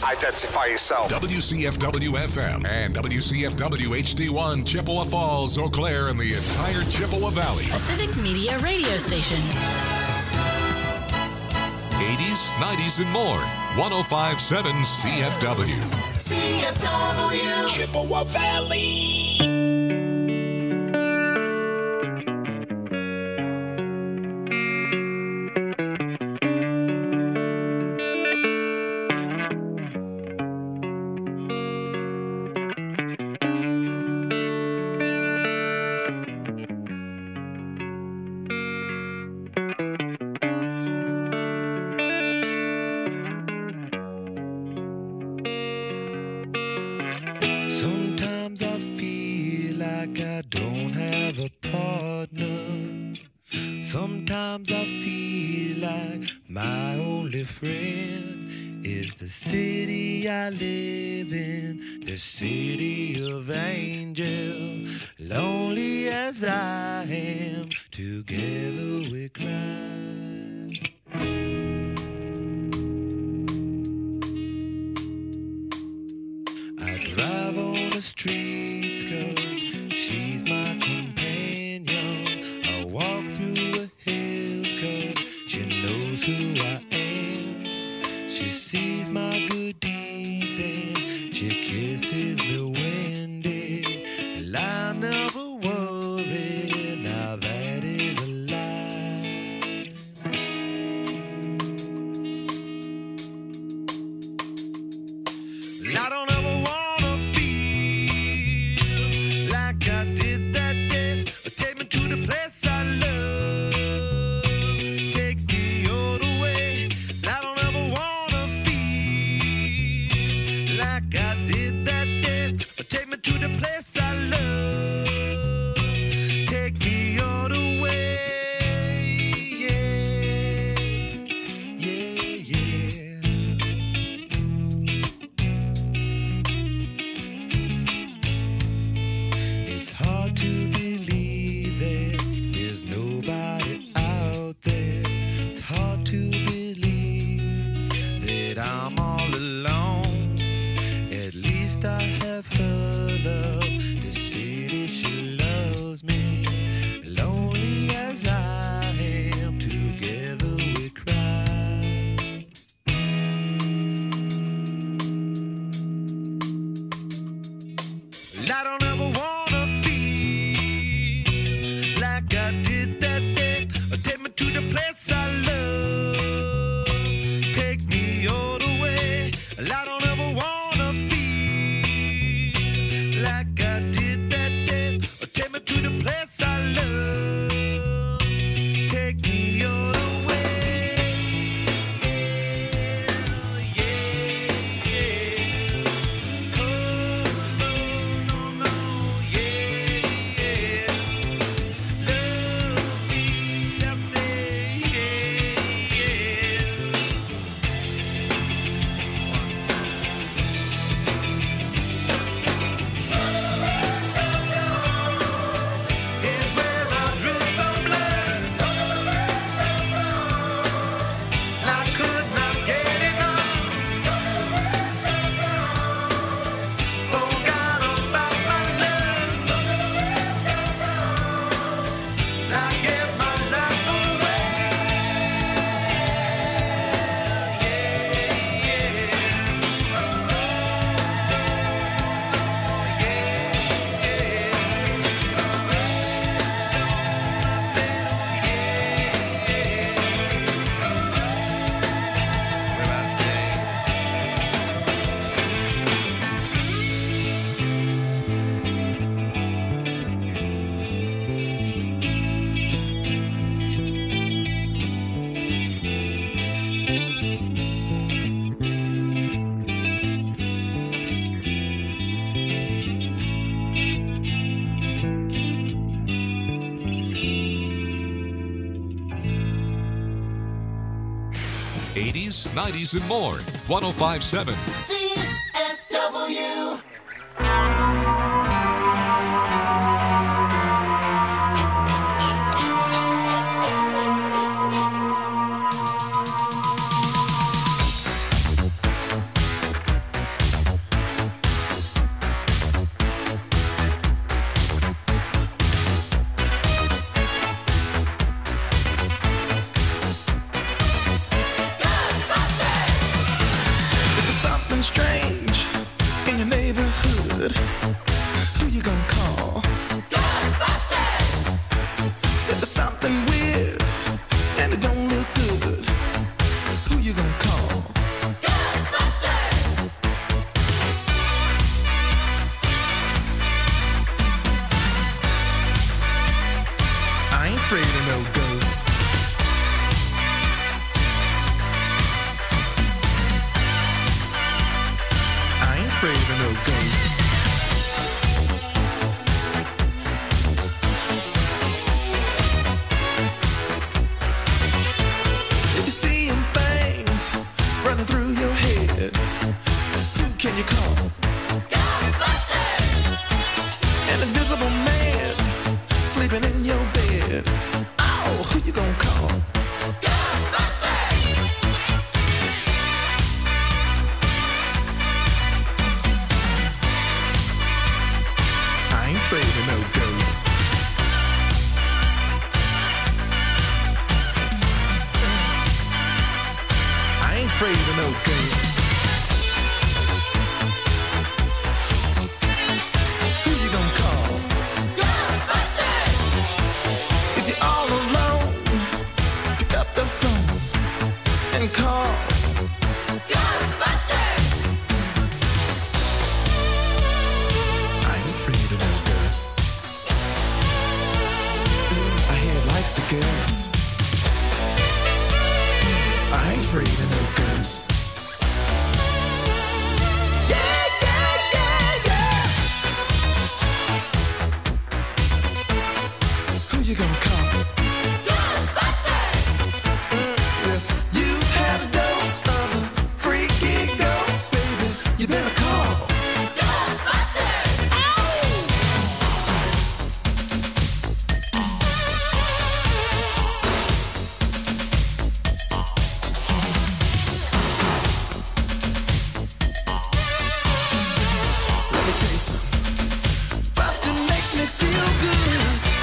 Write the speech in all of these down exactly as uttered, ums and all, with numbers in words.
Identify yourself. W C F W F M and W C F W H D one, Chippewa Falls, Eau Claire, and the entire Chippewa Valley. A Civic Media radio station. eighties, nineties, and more. one oh five point seven C F W. C F W. Chippewa Valley. Sometimes I feel like I don't have a partner. Sometimes I feel like my only friend is the city I live in, the city of angel. Lonely as I am, together we cry. Drive on the streets cause she's my companion. I walk through the hills cause she knows who I am. She sees my good deeds and she kisses me windy. And I never worry, now that is a lie. I don't ever want to the place I love, take me all the way. I don't ever wanna feel like I did that day. Take me to the place I love, take me all the way. Yeah, yeah, yeah. It's hard to believe there's nobody out there. It's hard to believe that I'm all alone. At least I have her love to see that she loves me. Lonely as I am, together we cry. I don't ever wanna feel like I did that day. Take me to the place I love, take me all the way. I don't ever wanna feel like I did that day. Take me to the place I love, take me all the way. Yeah, yeah. Oh, no, no, no, yeah, yeah. Love me, I say, yeah, yeah. One time. Is where I drew some blood. I could not get enough. Forgot about my love. I gave my life away. Where I stay. eighties, nineties, and more. one oh five point seven. C F W. afraid of no ghosts. I ain't afraid of no ghosts. If you're seeing things running through your head, who can you call? Ghostbusters! An invisible man sleeping in your bed. Oh, who you gonna call? Ghostbusters! I ain't afraid of no ghosts. I ain't afraid of no ghosts. Who you gonna call? Ghostbusters! If you're all alone, pick up the phone and call Ghostbusters! I ain't afraid of no ghosts. I hear it likes the girls. I ain't afraid of no ghosts. Yeah, yeah, yeah, yeah. Who you gonna call? Ghostbusters! If you've had a dose of a freaky ghost, baby, you better call Ghostbusters! Let me tell you something. Bustin' makes me feel good.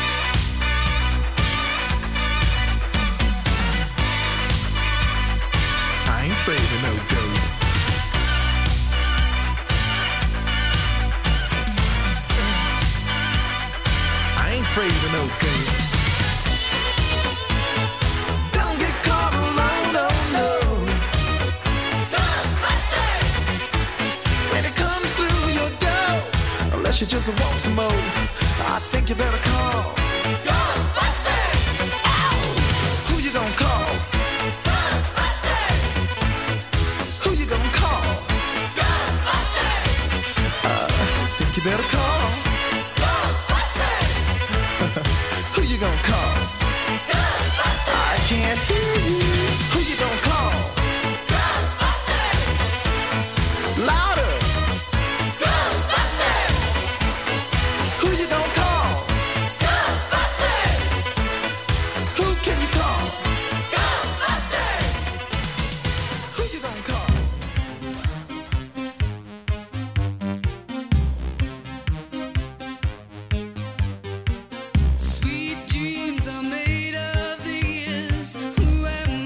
I ain't afraid of no ghosts. I ain't afraid of no ghosts. Don't get caught alone, oh no. Ghostbusters! When it comes through your door, unless you just want some more, I think you better call Ghostbusters! Ow! Who you gonna call? Ghostbusters! Who you gonna call? Ghostbusters! Uh, I think you better call Ghostbusters! Who you gonna call? Ghostbusters! I can't hear you. Who you gonna call? Ghostbusters! Louder! Ghostbusters! Who you gonna call? Ghostbusters! Who can you call? Ghostbusters! Who you gonna call? Sweet dreams are made of these. Who am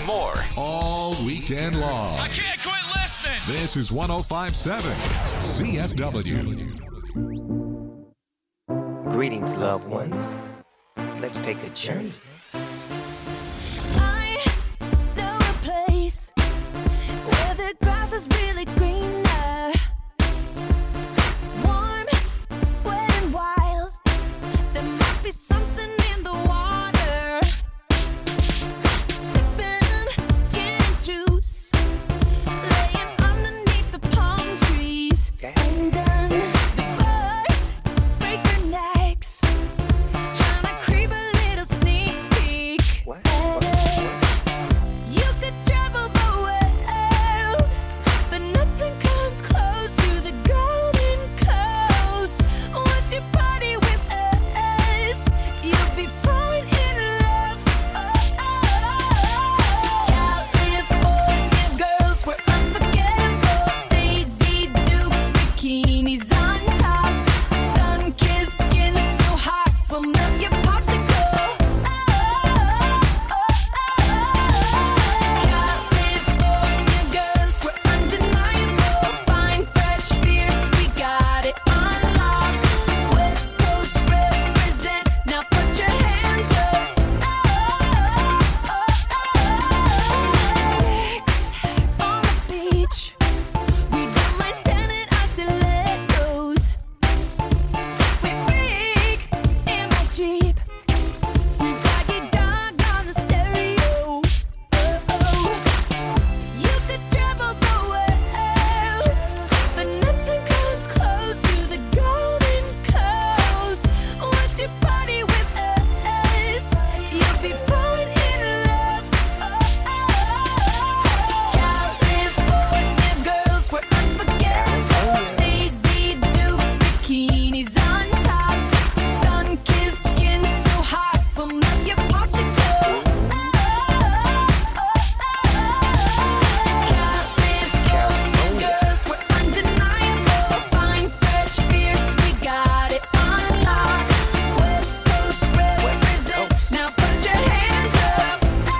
more. All weekend long. I can't quit listening. This is one oh five point seven C F W. Greetings, loved ones. Let's take a journey. I know a place where the grass is really greener. Warm, wet, and wild. There must be something in the water. Sipping gin and juice, laying underneath the palm trees. And then the birds break their necks, trying to creep a little sneak peek. As you could travel the world, but nothing comes close to the Golden Coast. Once you party with us, you'll be falling in love. Oh, California girls were unforgettable. Daisy Dukes, bikinis on top, sun-kissed skin so hot, we'll melt your popsicle. California girls were undeniable. Fine, fresh, fierce, we got it on lock. West Coast represent, now put your hands up. Sex on the beach, we don't mind standing our stilettos. We freak in my Jeep, Snoop Doggy Dogg on the stereo. Oh, you could travel the world, but nothing comes close to the Golden Coast. Once you party with us, you'll be falling in love. California girls were unforgettable. Daisy Dukes, bikinis on top, sun-kissed skin so hot, we'll melt your popsicle. California girls were undeniable. Fine, fresh, fierce, we got it on lock. West Coast represent, now put your hands up.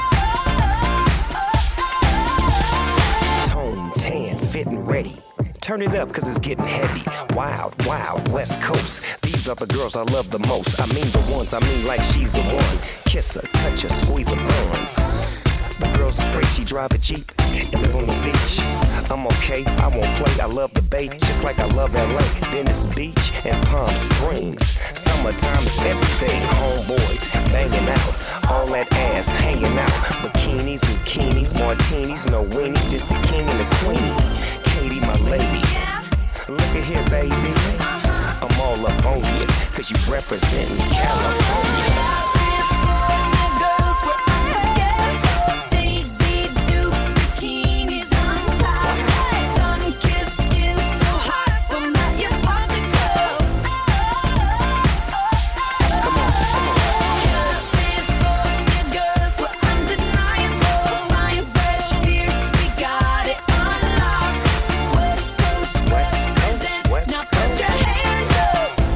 Tone, tan, fit and ready. Turn it up, cause it's getting heavy. Wild, wild, West Coast. These are the girls I love the most. I mean the ones, I mean like she's the one. Kiss her, touch her, squeeze her buns. The girl's afraid she drive a Jeep and live on the beach. I'm okay, I won't play, I love the bay, just like I love L A, Venice Beach, and Palm Springs. Summertime is everything, homeboys banging out, all that ass hanging out. Bikinis, zucchinis, martinis, no weenies, just the king and the queenie. Katie, my lady, look at here, baby. I'm all up on you, cause you representing California. California girls were unforgettable. Daisy Dukes, bikinis on top, sun-kissed skin so hot, we'll melt your popsicle. California girls were undeniable. Fine, fresh, fierce, we got it on lock. West Coast represent, now put your hands up.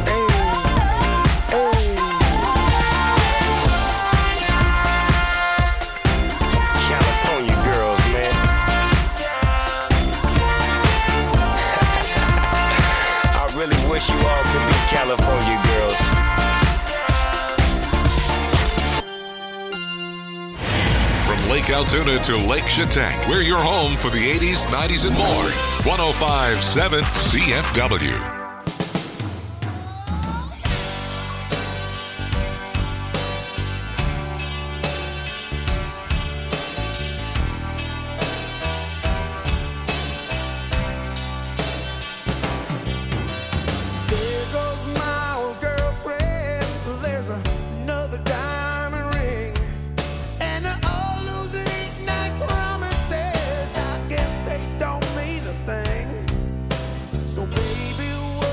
California girls, man. I really wish you all could be California girls. From Lake Altoona to Lake Chetek, we're your home for the eighties, nineties, and more. one oh five point seven C F W. There goes my old girlfriend. There's another diamond ring. And all those late night promises, I guess they don't mean a thing. So baby,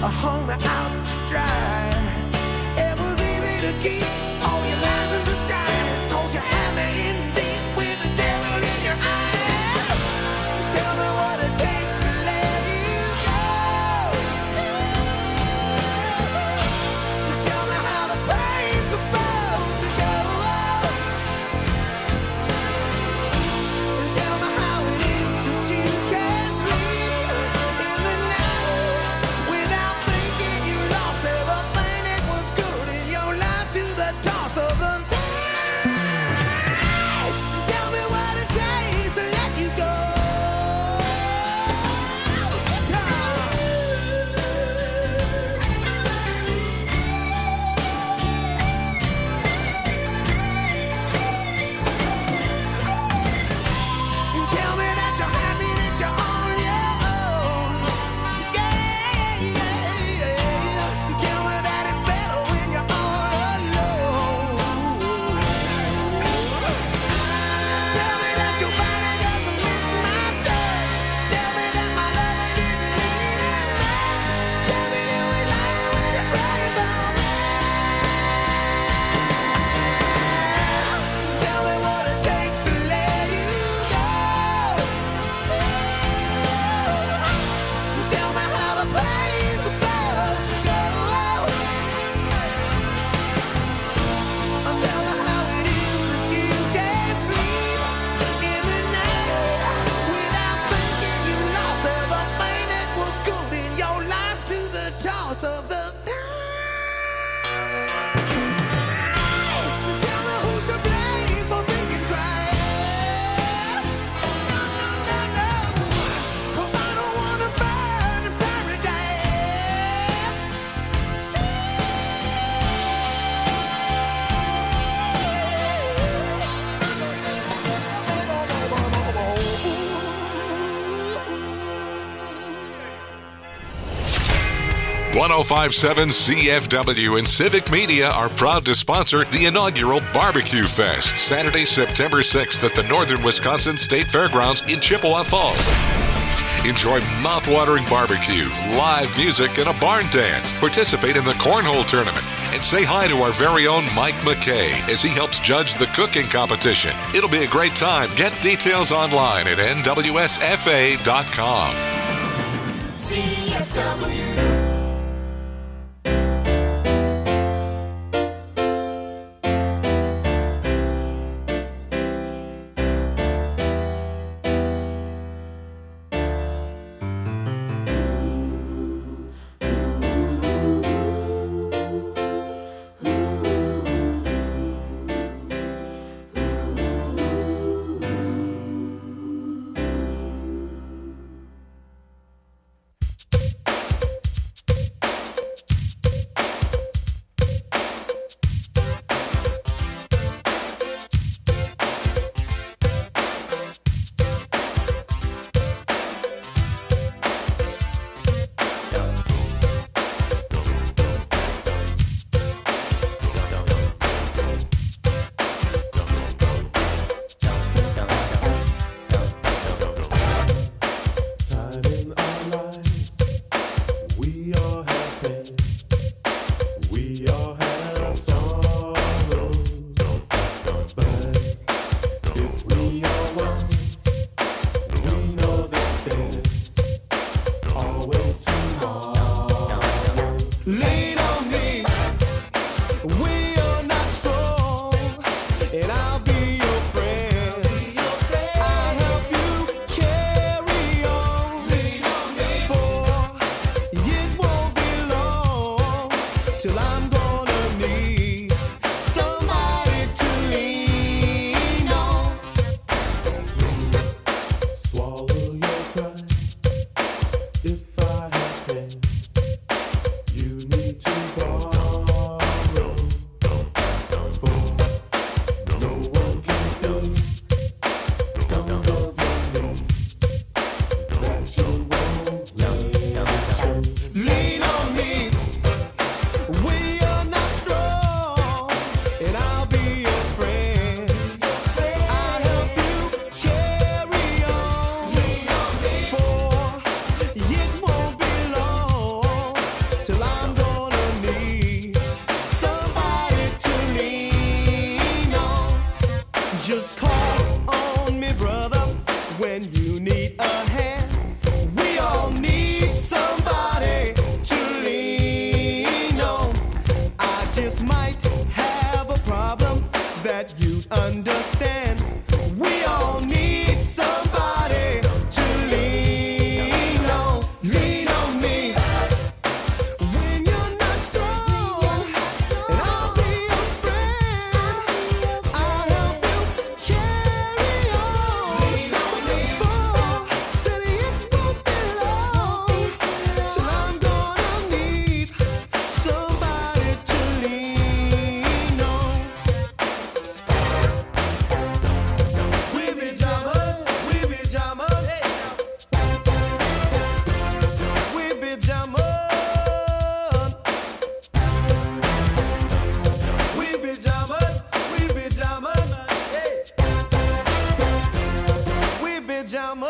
hung me out to dry. It was easy to keep all your lies in disguise, 'cause you had me in deep with the devil in your eyes. Tell me what it takes to let you go. Tell me how the pain's supposed to go. Tell me how it is that you can't sleep in the night without thinking you lost everything that was good in your life to the toss of the dice. Tell me what it takes to let you go. The guitar. Tell me that you're happy, that you're on your own. Yeah, yeah, yeah. Tell me that it's better when you're all alone. Tell me that your body doesn't miss my touch. Tell me that my loving didn't mean as much. Tell me you ain't lying when you're crying for me. Tell me what it takes to let you go. Tell me how the pain's supposed to go. Tell me how it is that you can't sleep in the night without thinking you lost everything that was good in your life to the toss of the dice. Tell me who's to blame for thinking twice. No, no, no, no, 'cause I don't wanna burn in paradise. one oh five point seven C F W and Civic Media are proud to sponsor the inaugural Barbecue Fest, Saturday, September sixth at the Northern Wisconsin State Fairgrounds in Chippewa Falls. Enjoy mouth-watering barbecue, live music, and a barn dance. Participate in the cornhole tournament and say hi to our very own Mike McKay as he helps judge the cooking competition. It'll be a great time. Get details online at N W S F A dot com. C F W. when you need a hand. We all need somebody to lean on. I just might have a problem that you'd understand. We all need somebody to lean on. Lean on me when you're not strong, and I'll be your friend. I'll help you carry on. Lean on me, for said it won't be long till I'm gonna need somebody to lean on. We be jamming, we be jamming, we be jamming, we be jamming, we be jamming, we be jamming.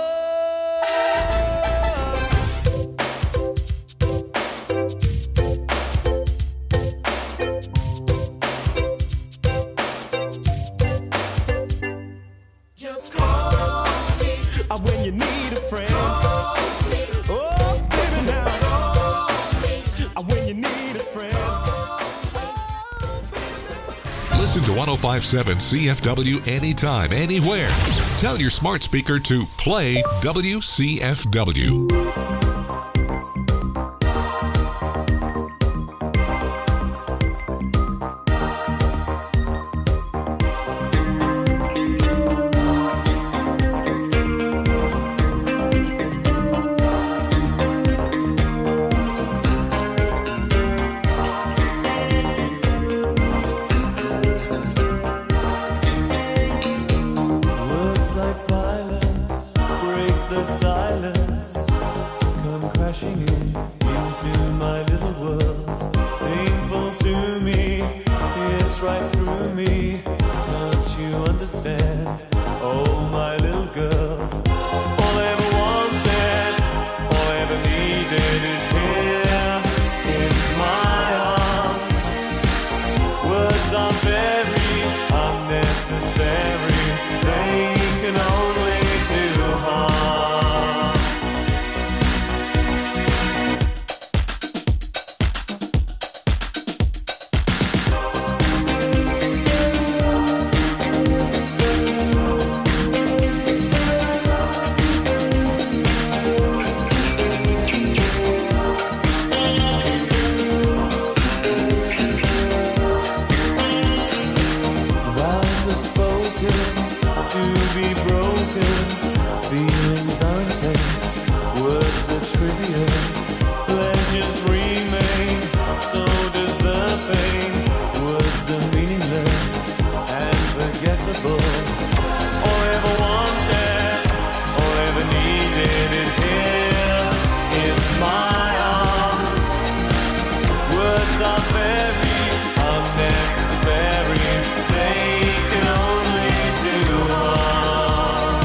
Just call me uh, when you need a friend. Call me. Oh, baby, now. Call me uh, when you need a friend. Listen to one oh five point seven C F W anytime, anywhere. Tell your smart speaker to play W C F W. Words like violence break the silence, come crashing in into my little world. Painful to me, it's right through me. Don't you understand? Oh, my little girl. All I ever wanted, all I ever needed is here in my arms. Words are very unnecessary. They can only do harm. Vows are spoken to be broken. Feelings are intense, words are trivial. Pleasures remain, so does the pain. Words are meaningless and forgettable. All I ever wanted, all I ever needed is here in my arms. Words are very unnecessary. They can only do harm.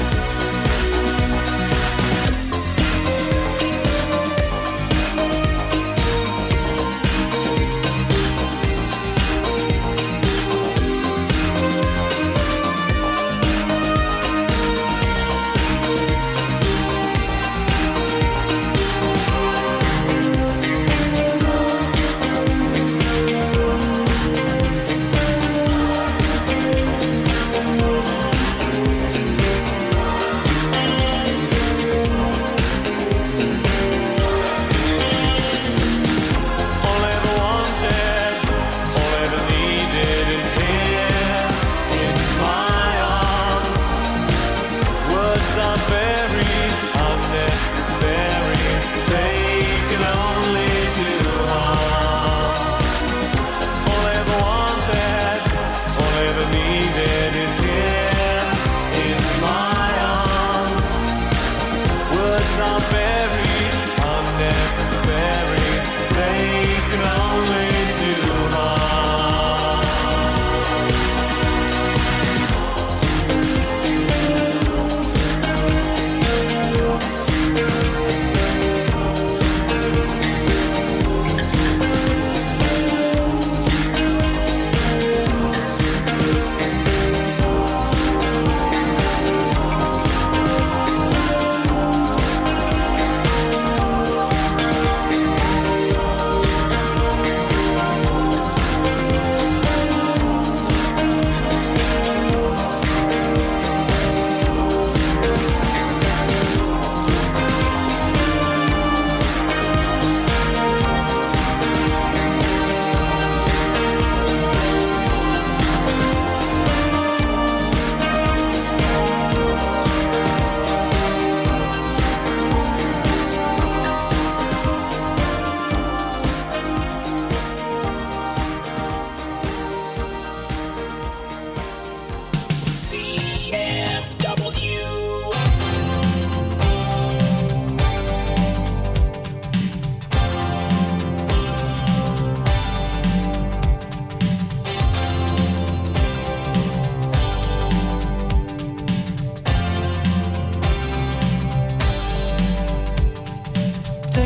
All I ever wanted, all I ever needed is here in my arms. Words are very unnecessary. They can only do harm. All I ever wanted, all I ever needed is here in my arms. Words are very unnecessary. They can only do harm.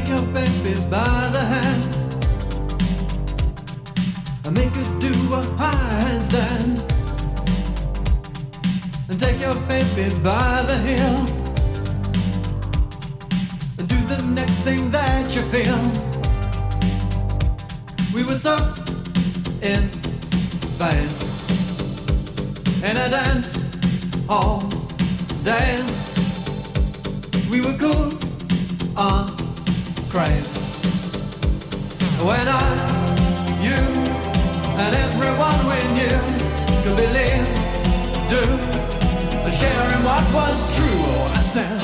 take your baby by the hand and make her do a high handstand. And take your baby by the heel and do the next thing that you feel. We were so in phase in a dance all days. We were cool on craze. When I, you, and everyone we knew could believe, do, and sharing what was true. Oh, I said,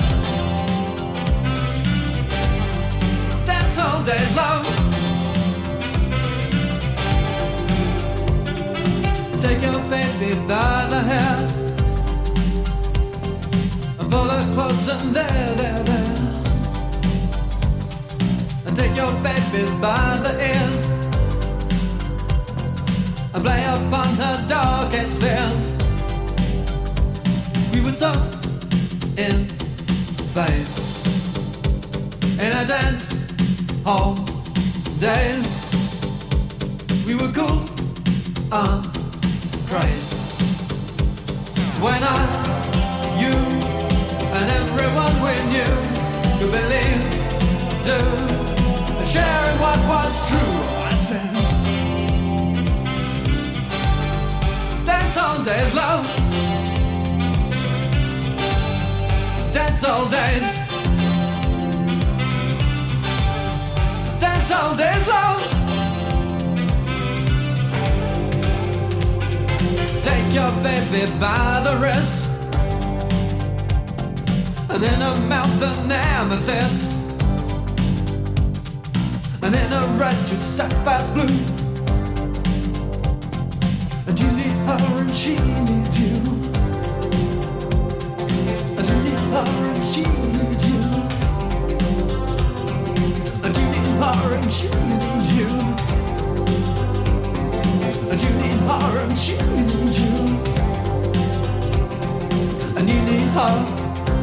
dance all days long. Take your baby by the hair and pull her close and there, there, there. And take your baby by the ears and play upon her darkest fears. We were so in phase in a dance hall days. We were cool on craze. When I, you, and everyone we knew could believe, do, and sharing what was true. I said, dance all days, love. Dance all days. Dance all days, love. Take your baby by the wrist and in her mouth an amethyst, and in her eyes two sapphires blue. And you need her and she needs you, and you need her and she needs you, and you need her and she needs you, and you need her and she needs you, and you need her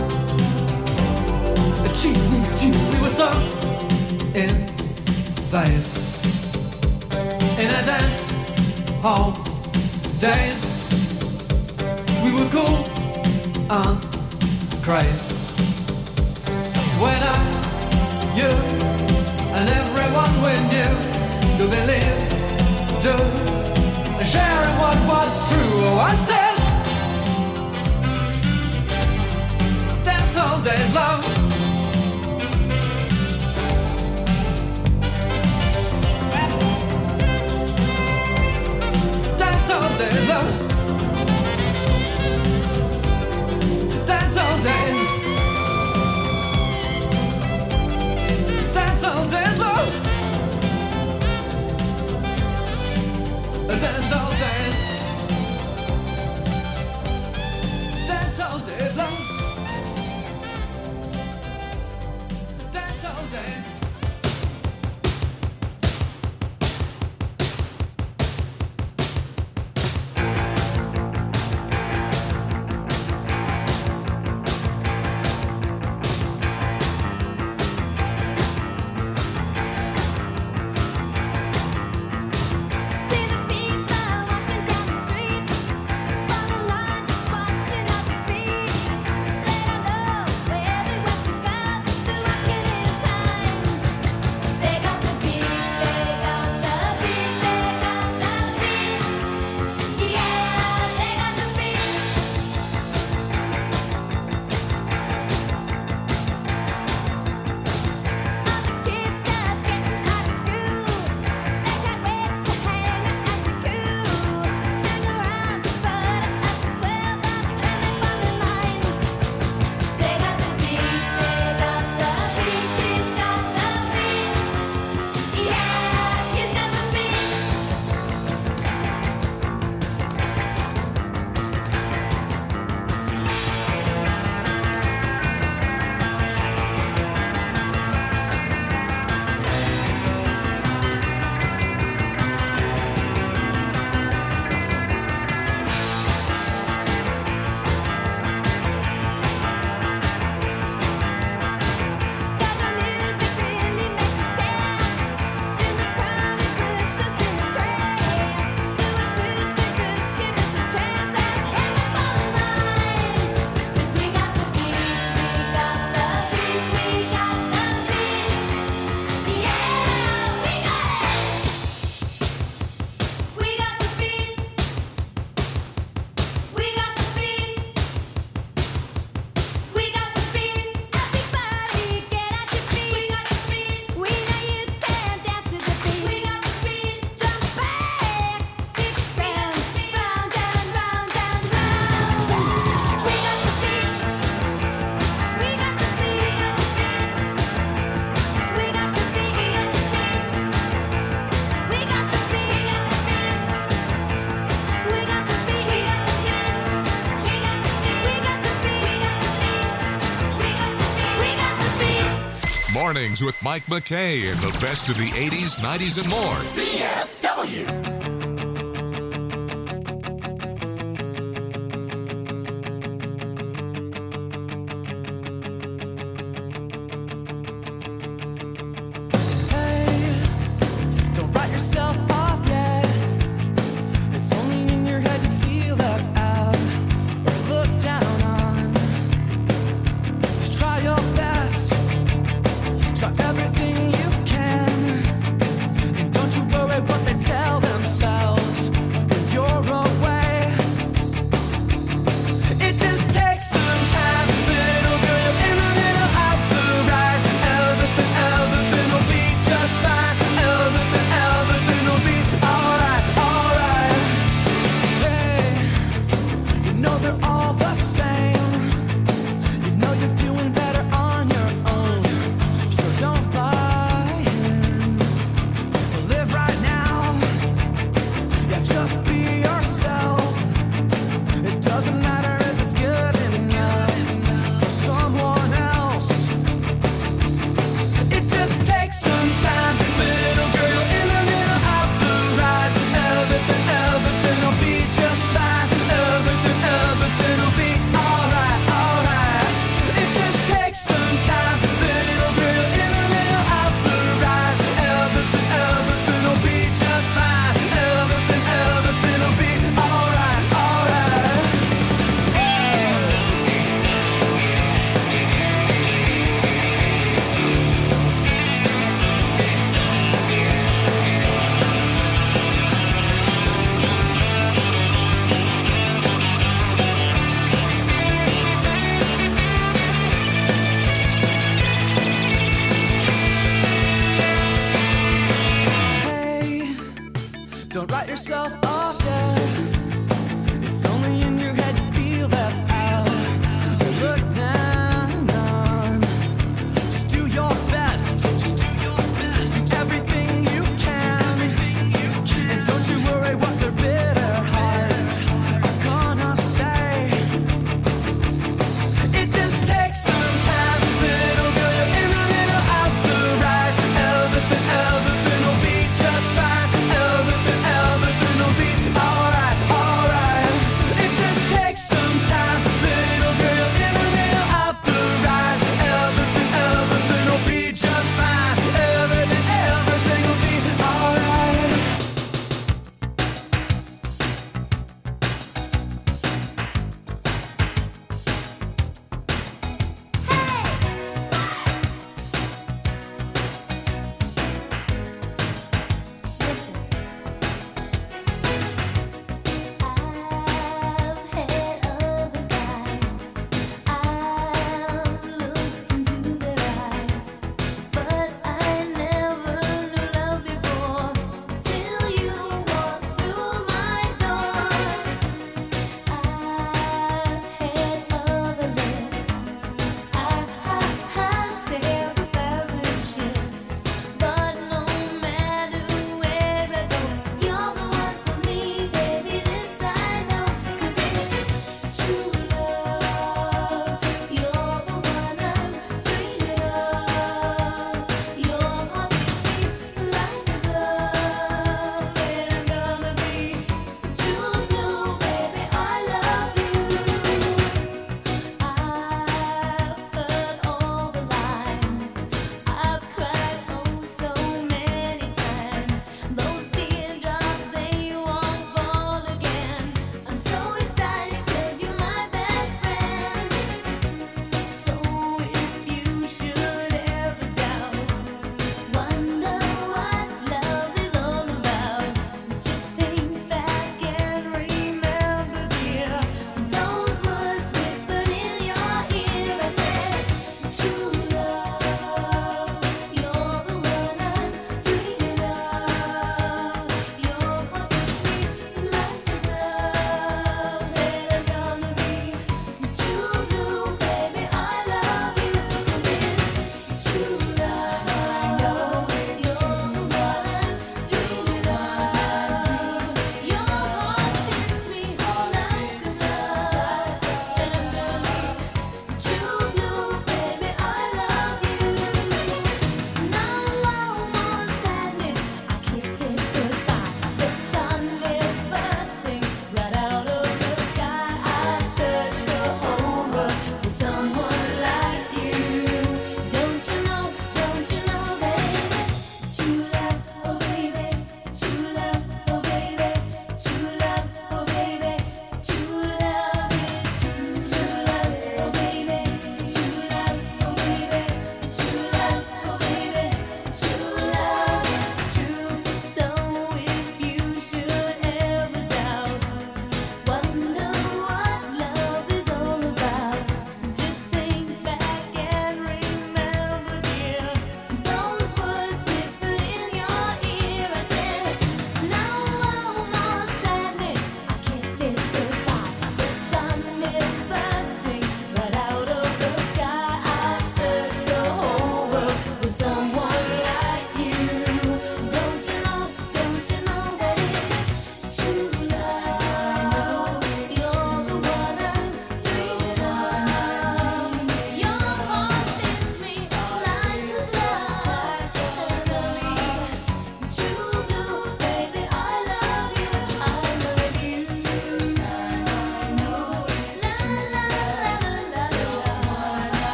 and she needs you. We were so in phase in a dance hall days. We were cool on craze. When I, you, and everyone we knew could believe, do, and sharing what was true. Oh, I said, dance all days long. Dance all days long. Dance all days. Dance all days long. Dance all days. Dance all days long. Mornings with Mike McKay and the best of the eighties, nineties, and more. C F W. Don't write yourself off yet. It's only in your head you feel left out or looked down on. Just try your best. Try everything you can. And don't you worry what they tell themselves when you're away. It just takes some time, little girl, in a little out the right. Everything, everything will be just fine. Everything, everything will be alright, alright. Hey, you know they're all the same. You know you're doing better on your own. So don't buy in. Live right now. Yeah, just be yourself. It doesn't matter if it's good enough for someone else. It just takes some time, little girl, in a little out the right. Everything, everything will be just fine. Everything, everything will be alright, alright. It just takes some time, little girl, in a little out the right. Everything, everything will be just fine. Everything, everything will be alright, alright. Hey, don't write yourself off yet. It's only in your head you feel left out or looked down on. Just do your best. Do everything you can. And don't you worry what their bitter hearts are gonna say. It just takes some time, little girl, in a little out the right. Everything, everything will be just fine. Everything, everything will be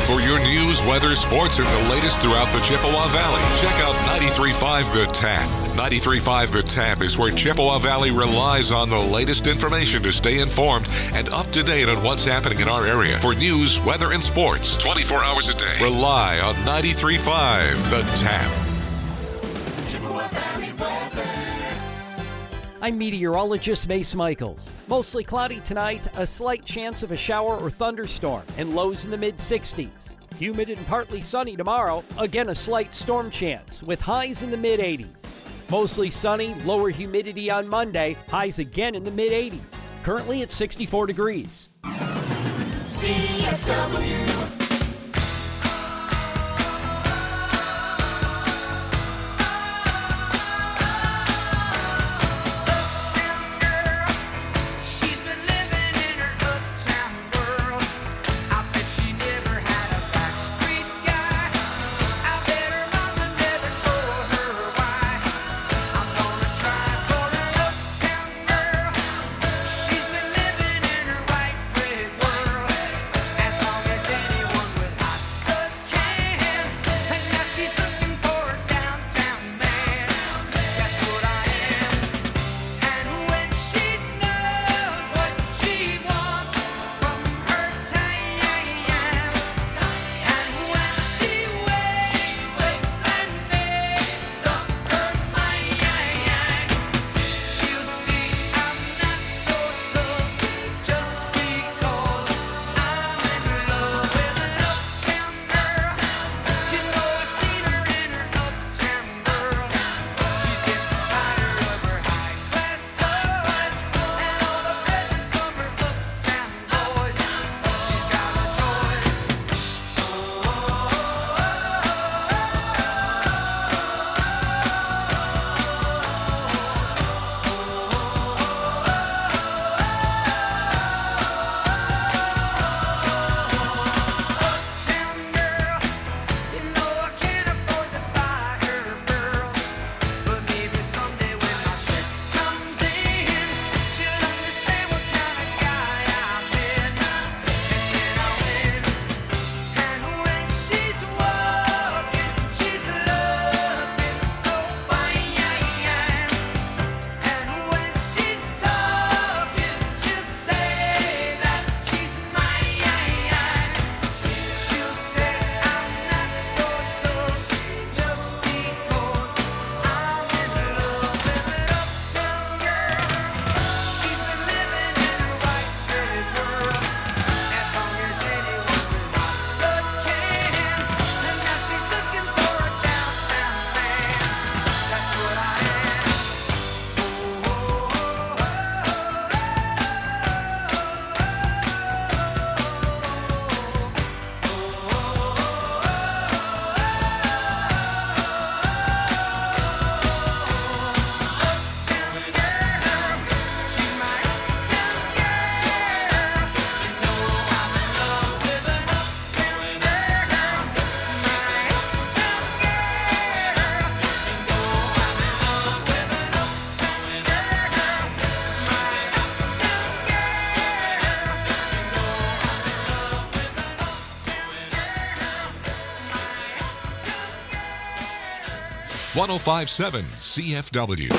For your news, weather, sports, and the latest throughout the Chippewa Valley, check out ninety-three point five The Tap. ninety-three point five The Tap is where Chippewa Valley relies on the latest information to stay informed and up to date on what's happening in our area. For news, weather, and sports, twenty-four hours a day, rely on ninety-three point five The Tap. Chippewa Valley weather. I'm meteorologist Mace Michaels. Mostly cloudy tonight, a slight chance of a shower or thunderstorm, and lows in the mid sixties. Humid and partly sunny tomorrow, again a slight storm chance, with highs in the mid eighties. Mostly sunny, lower humidity on Monday, highs again in the mid eighties. Currently at sixty-four degrees. C F W. one oh five point seven C F W.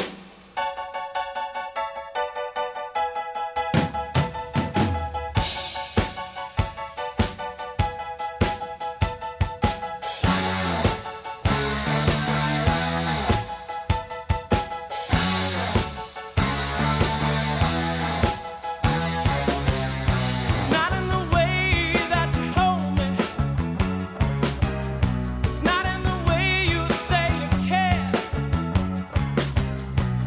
It's not in the way you say you care.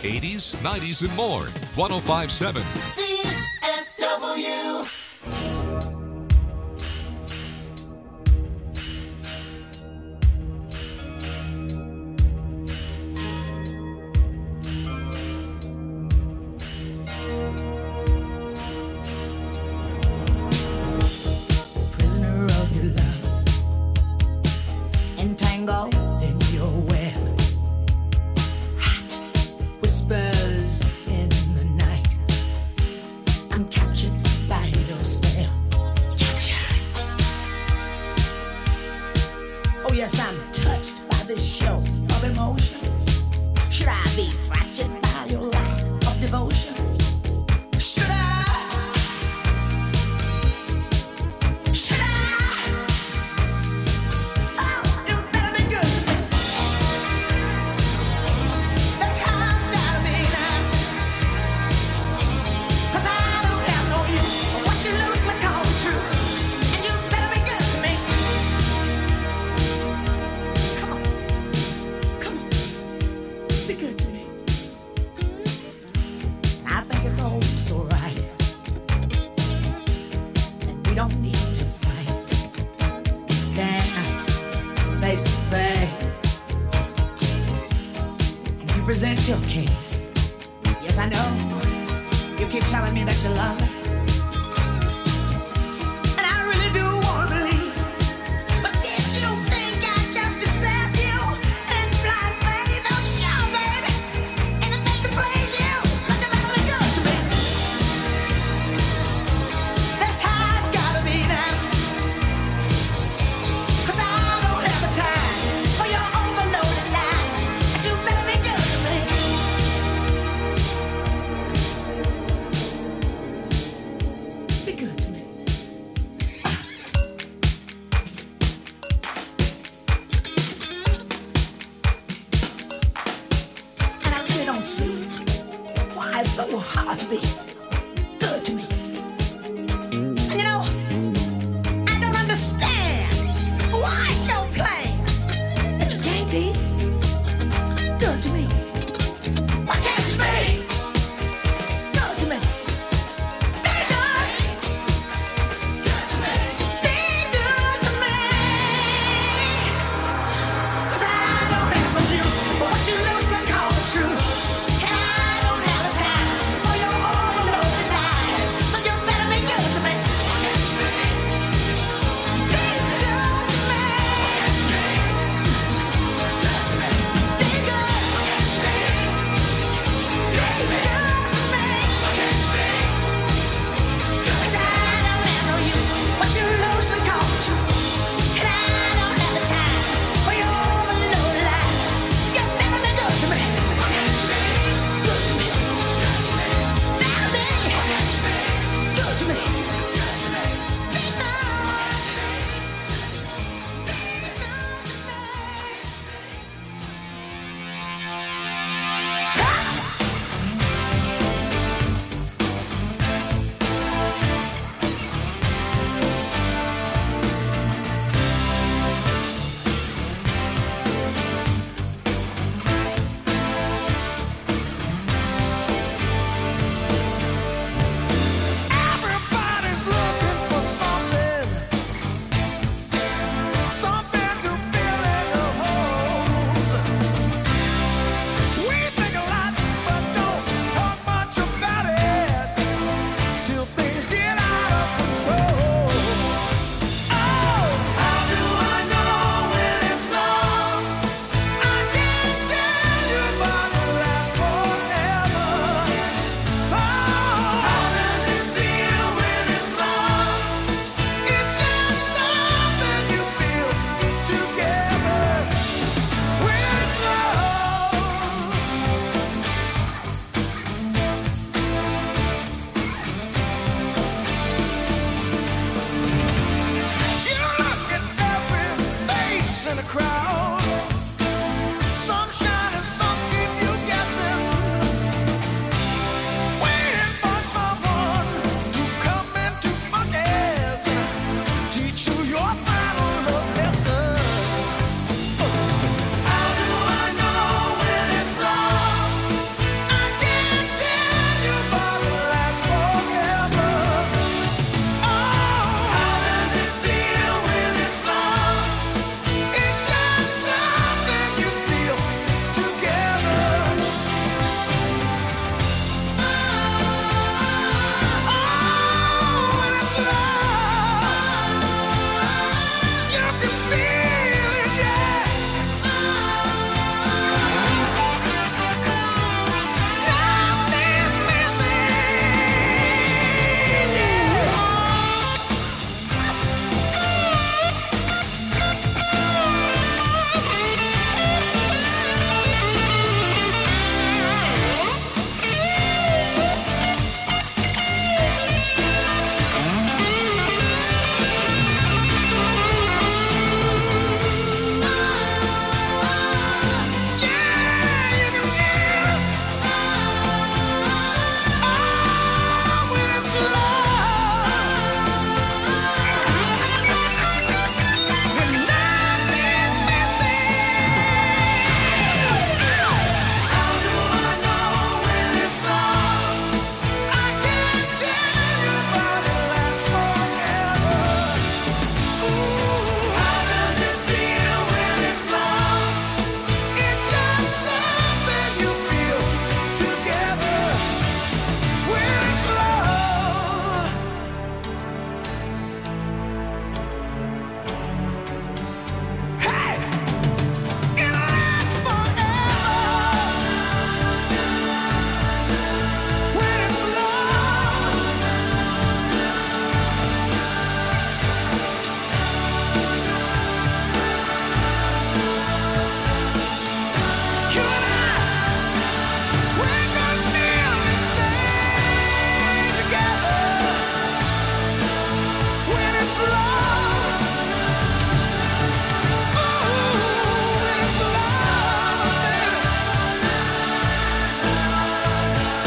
eighties, nineties, and more. one oh five point seven. C F W. Prisoner of your love, entangled in your web. Hot whispers in the night. I'm captured by your spell. Captured. Oh yes, I'm touched by this show of emotion. Should I be fractured by your lack of devotion? Should I? Should I? Oh, you better be good to me. That's how it's gotta be now. 'Cause I don't have no use for what you loosely call true. And you better be good to me. Come on. Come on. Be good to me. I think it's all so right. And we don't need to fight. Stand face to face. And you present your case. Yes, I know. You keep telling me that you love me. And I really do want to believe. But did you think I'd just accept you in blind faith? Oh, sure, baby. Anything to please you. But you better be good to me. That's how it's gotta be now. 'Cause I don't have the time for your overloaded lies. And you better be good to me. Be good to me. And I really don't see why it's so hard to be good to me. And you know, I don't understand why it's so plain that you can't be